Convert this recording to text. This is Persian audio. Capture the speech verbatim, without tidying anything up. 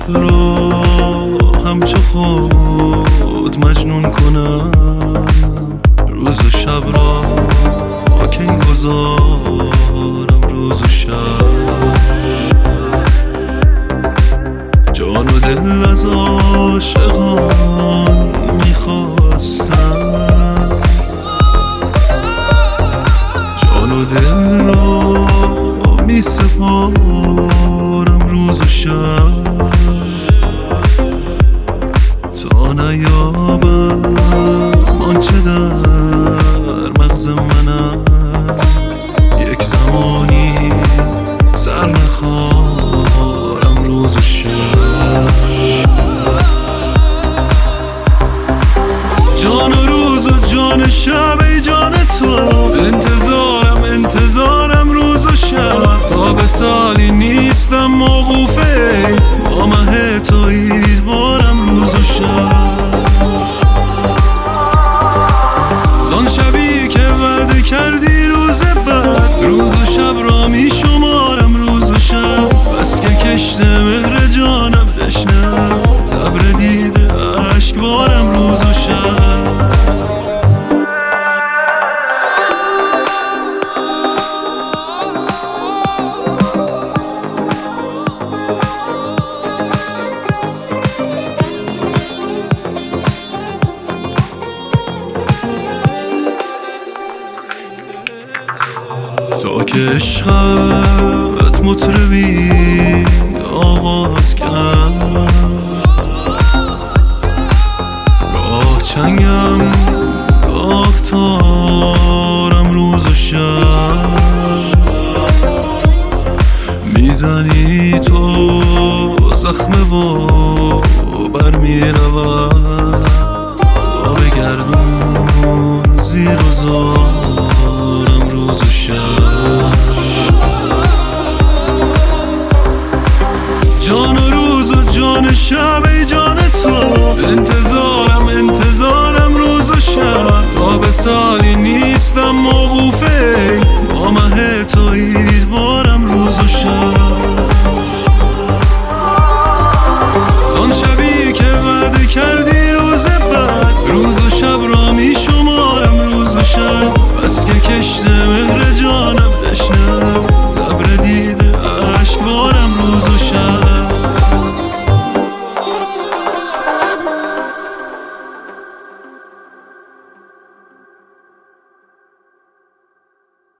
را همچو خود مجنون کنم، روز و شب را با کی گذارم، روز و شب جان و دل از عاشقان میخواستم، جان و دل را میسپارم روز و شب تا نیابم آنچه در مغز من است، یک زمانی سر نخارم روز و شب. جان و روز و جان شب ای جان تو، انتظارم انتظارم روز و شب، تا به سالی نیستم موقوفه با مه تو ایدوارم روز و شب. زان شبی که وعده کردی روز بعد، روز و شب را می شمارم روز و شب، بس که کشت مهر جانم تشنه، صبر دیده عشق بارم روز و شب. تا که عشقت مطربی آغاز کرد، گاه چنگم گاه تارم روز و شب، میزنی تو زخم و برمی رود تا به گردون زیر و زار